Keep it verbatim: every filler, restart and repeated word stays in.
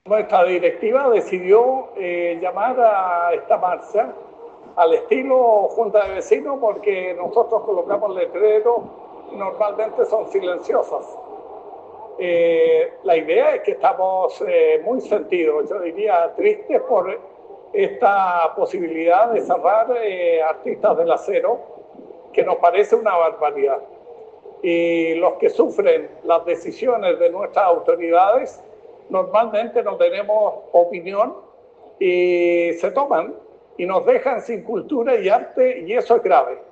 Nuestra directiva decidió eh, llamar a esta marcha al estilo Junta de Vecinos porque nosotros colocamos letreros y normalmente son silenciosas. Eh, la idea es que estamos eh, muy sentidos, yo diría tristes por esta posibilidad de cerrar eh, Artistas del Acero, que nos parece una barbaridad. Y los que sufren las decisiones de nuestras autoridades normalmente no tenemos opinión y se toman y nos dejan sin cultura y arte, y eso es grave.